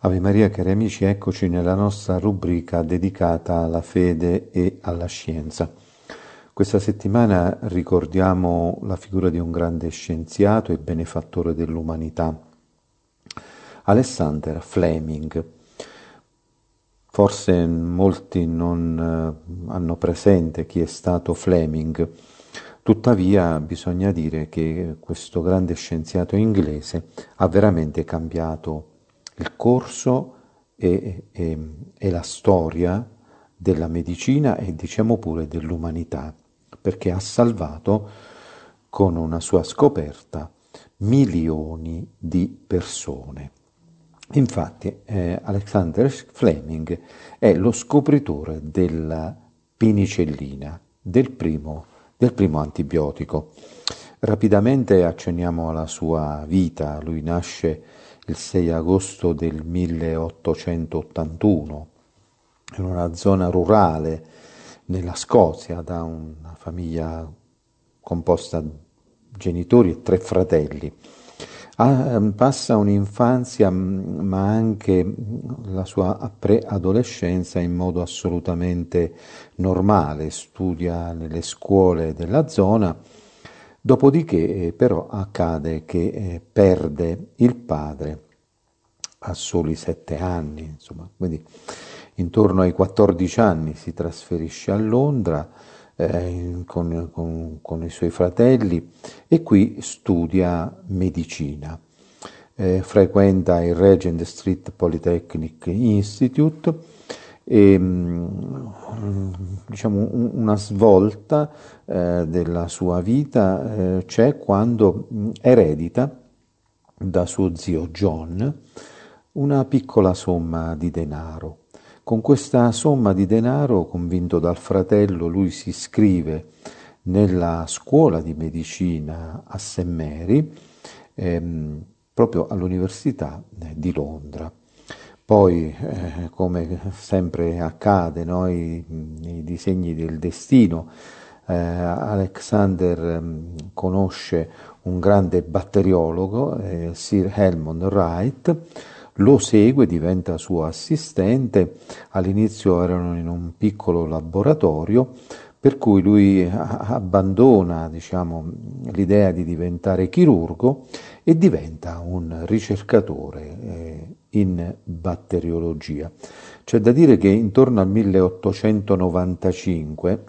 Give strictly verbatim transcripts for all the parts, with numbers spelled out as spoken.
Ave Maria, cari amici, eccoci nella nostra rubrica dedicata alla fede e alla scienza. Questa settimana ricordiamo la figura di un grande scienziato e benefattore dell'umanità, Alexander Fleming. Forse molti non eh, hanno presente chi è stato Fleming, tuttavia bisogna dire che questo grande scienziato inglese ha veramente cambiato il corso e, e, e la storia della medicina e diciamo pure dell'umanità, perché ha salvato con una sua scoperta milioni di persone. Infatti eh, Alexander Fleming è lo scopritore della penicillina, del primo, del primo antibiotico. Rapidamente accenniamo alla sua vita. Lui nasce il sei agosto del milleottocentottantuno in una zona rurale nella Scozia, da una famiglia composta da genitori e tre fratelli. Ah, passa un'infanzia ma anche la sua preadolescenza in modo assolutamente normale, studia nelle scuole della zona, dopodiché eh, però accade che eh, perde il padre a soli sette anni, insomma, quindi intorno ai quattordici anni si trasferisce a Londra eh, con, con, con i suoi fratelli e qui studia medicina. Eh, frequenta il Regent Street Polytechnic Institute e diciamo una svolta eh, della sua vita eh, c'è quando eredita da suo zio John una piccola somma di denaro. Con questa somma di denaro, convinto dal fratello, lui si iscrive nella scuola di medicina a Saint Mary, ehm, proprio all'Università di Londra. Poi, eh, come sempre accade, no, i, i disegni del destino, eh, Alexander eh, conosce un grande batteriologo, eh, Sir Helmont Wright, lo segue, diventa suo assistente. All'inizio erano in un piccolo laboratorio, per cui lui abbandona, diciamo, l'idea di diventare chirurgo e diventa un ricercatore eh, in batteriologia. C'è da dire che intorno al milleottocentonovantacinque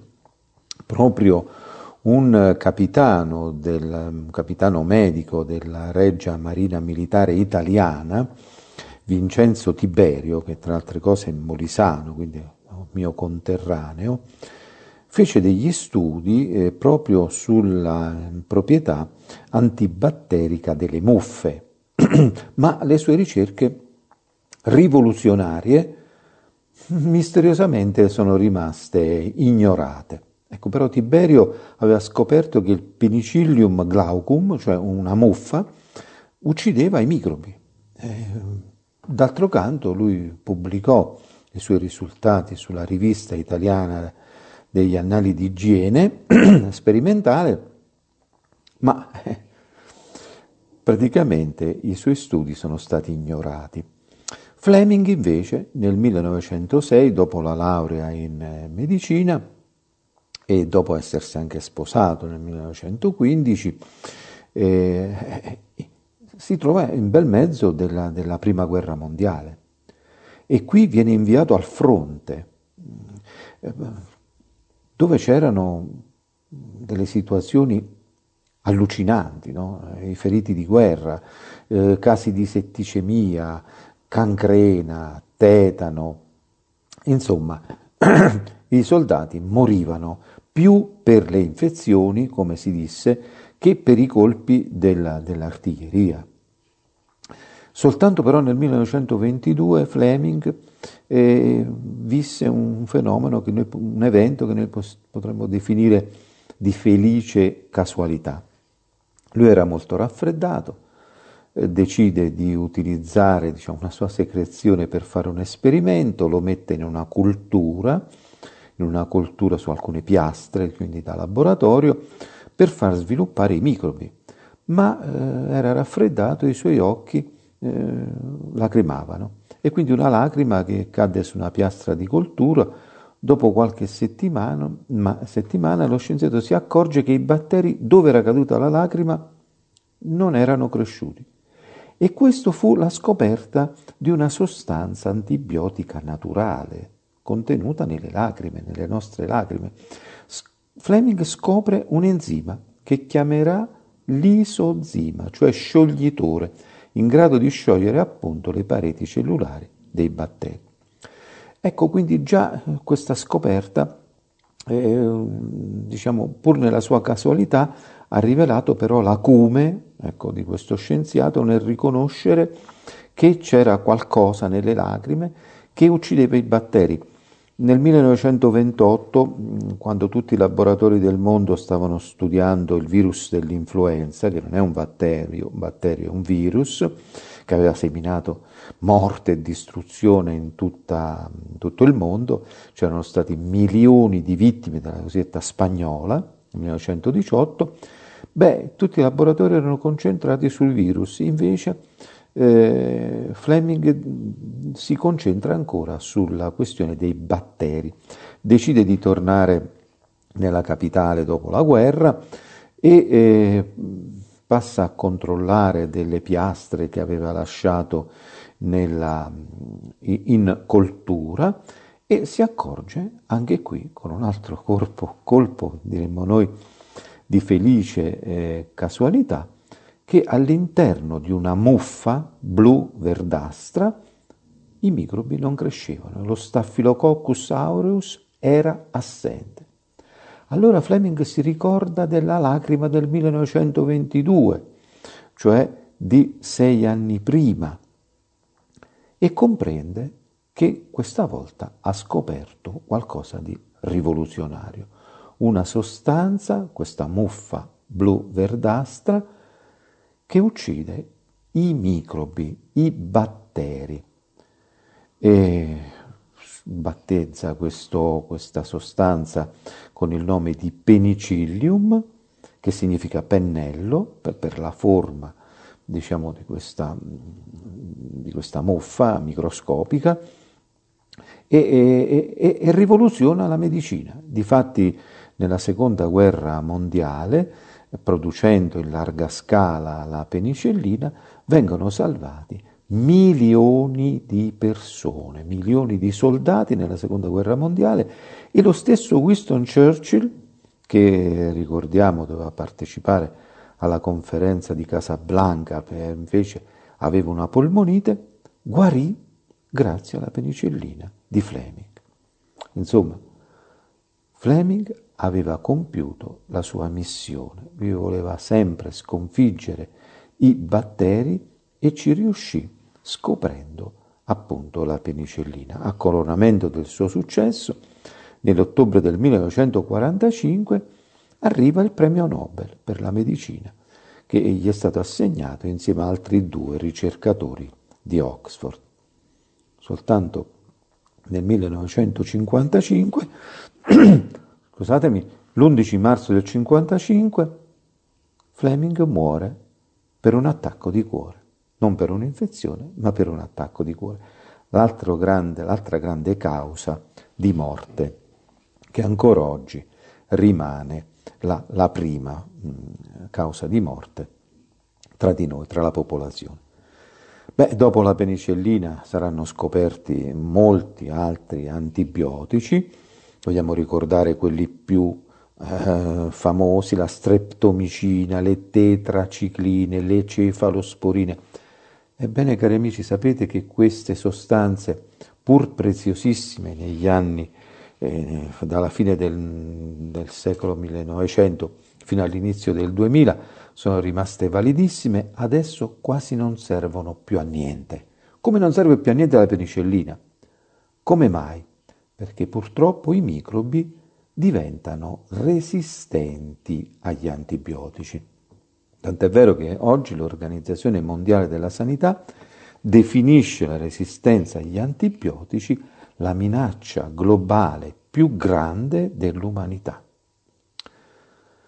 proprio un capitano, del, un capitano medico della Regia Marina Militare Italiana, Vincenzo Tiberio, che tra altre cose è molisano, quindi è un mio conterraneo, fece degli studi eh, proprio sulla proprietà antibatterica delle muffe, ma le sue ricerche rivoluzionarie misteriosamente sono rimaste ignorate. Ecco, però Tiberio aveva scoperto che il Penicillium glaucum, cioè una muffa, uccideva i microbi. Eh, d'altro canto lui pubblicò i suoi risultati sulla rivista italiana degli annali di igiene sperimentale, ma eh, praticamente i suoi studi sono stati ignorati. Fleming invece nel millenovecentosei, dopo la laurea in eh, medicina, e dopo essersi anche sposato nel millenovecentoquindici, eh, si trova in bel mezzo della, della prima guerra mondiale e qui viene inviato al fronte, eh, dove c'erano delle situazioni allucinanti, no? I feriti di guerra, eh, casi di setticemia, cancrena, tetano, insomma i soldati morivano più per le infezioni, come si disse, che per i colpi della, dell'artiglieria. Soltanto però nel millenovecentoventidue Fleming eh, visse un fenomeno, che noi, un evento che noi potremmo definire di felice casualità. Lui era molto raffreddato, eh, decide di utilizzare, diciamo, una sua secrezione per fare un esperimento, lo mette in una cultura, in una coltura su alcune piastre, quindi da laboratorio, per far sviluppare i microbi. Ma eh, era raffreddato e i suoi occhi eh, lacrimavano. E quindi una lacrima che cadde su una piastra di coltura. Dopo qualche settimana, ma, settimana lo scienziato si accorge che i batteri dove era caduta la lacrima non erano cresciuti. E questa fu la scoperta di una sostanza antibiotica naturale contenuta nelle lacrime, nelle nostre lacrime. Fleming scopre un enzima che chiamerà lisozima, cioè scioglitore, in grado di sciogliere appunto le pareti cellulari dei batteri. Ecco, quindi già questa scoperta, eh, diciamo, pur nella sua casualità, ha rivelato però l'acume, ecco, di questo scienziato nel riconoscere che c'era qualcosa nelle lacrime che uccideva i batteri. Nel millenovecentoventotto, quando tutti i laboratori del mondo stavano studiando il virus dell'influenza, che non è un batterio, un batterio è un virus che aveva seminato morte e distruzione in, tutta, in tutto il mondo, c'erano stati milioni di vittime della cosiddetta spagnola, nel millenovecentodiciotto, beh, tutti i laboratori erano concentrati sul virus, invece eh, Fleming si concentra ancora sulla questione dei batteri, decide di tornare nella capitale dopo la guerra e eh, passa a controllare delle piastre che aveva lasciato nella, in coltura e si accorge anche qui con un altro corpo, colpo, diremmo noi, di felice eh, casualità, che all'interno di una muffa blu-verdastra i microbi non crescevano, lo Staphylococcus aureus era assente. Allora Fleming si ricorda della lacrima del millenovecentoventidue, cioè di sei anni prima, e comprende che questa volta ha scoperto qualcosa di rivoluzionario, una sostanza, questa muffa blu-verdastra, che uccide i microbi, i batteri, e battezza questo, questa sostanza con il nome di penicillium, che significa pennello, per, per la forma, diciamo, di questa, di questa muffa microscopica, e, e, e, e rivoluziona la medicina. Difatti, nella seconda guerra mondiale, producendo in larga scala la penicillina, vengono salvati milioni di persone, milioni di soldati nella seconda guerra mondiale, e lo stesso Winston Churchill, che ricordiamo doveva partecipare alla conferenza di Casablanca, per invece aveva una polmonite, guarì grazie alla penicillina di Fleming. Insomma, Fleming aveva compiuto la sua missione, lui voleva sempre sconfiggere i batteri e ci riuscì scoprendo appunto la penicillina. A coronamento del suo successo, nell'ottobre del millenovecentoquarantacinque arriva il premio Nobel per la medicina, che gli è stato assegnato insieme a altri due ricercatori di Oxford. Soltanto nel millenovecentocinquantacinque, scusatemi, l'undici marzo del cinquantacinque, Fleming muore per un attacco di cuore, non per un'infezione, ma per un attacco di cuore. L'altro grande, l'altra grande causa di morte, che ancora oggi rimane la, la prima mh, causa di morte tra di noi, tra la popolazione. Beh, dopo la penicillina saranno scoperti molti altri antibiotici, vogliamo ricordare quelli più eh, famosi, la streptomicina, le tetracicline, le cefalosporine. Ebbene, cari amici, sapete che queste sostanze, pur preziosissime negli anni, eh, dalla fine del, del secolo millenovecento fino all'inizio del duemila, sono rimaste validissime, adesso quasi non servono più a niente. Come non serve più a niente la penicillina? Come mai? Perché purtroppo i microbi diventano resistenti agli antibiotici. Tant'è vero che oggi l'Organizzazione Mondiale della Sanità definisce la resistenza agli antibiotici la minaccia globale più grande dell'umanità.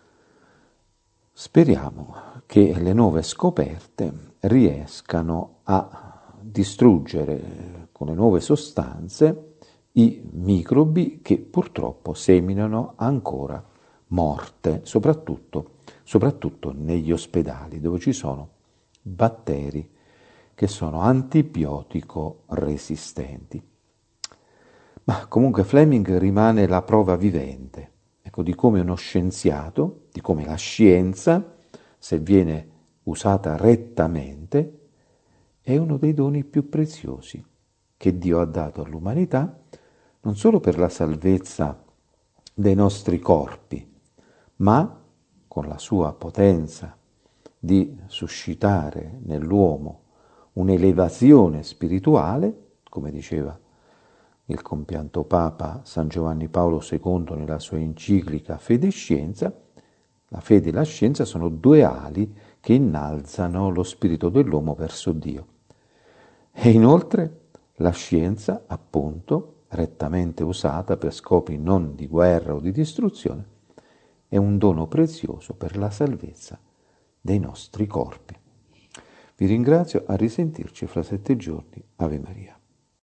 Speriamo che le nuove scoperte riescano a distruggere con le nuove sostanze i microbi che purtroppo seminano ancora morte, soprattutto, soprattutto negli ospedali dove ci sono batteri che sono antibiotico resistenti. Ma comunque Fleming rimane la prova vivente, ecco, di come uno scienziato, di come la scienza, se viene usata rettamente, è uno dei doni più preziosi che Dio ha dato all'umanità, non solo per la salvezza dei nostri corpi, ma con la sua potenza di suscitare nell'uomo un'elevazione spirituale, come diceva il compianto Papa San Giovanni Paolo secondo nella sua enciclica Fede e Scienza. La fede e la scienza sono due ali che innalzano lo spirito dell'uomo verso Dio. E inoltre la scienza, appunto, rettamente usata per scopi non di guerra o di distruzione, è un dono prezioso per la salvezza dei nostri corpi. Vi ringrazio, a risentirci fra sette giorni. Ave Maria.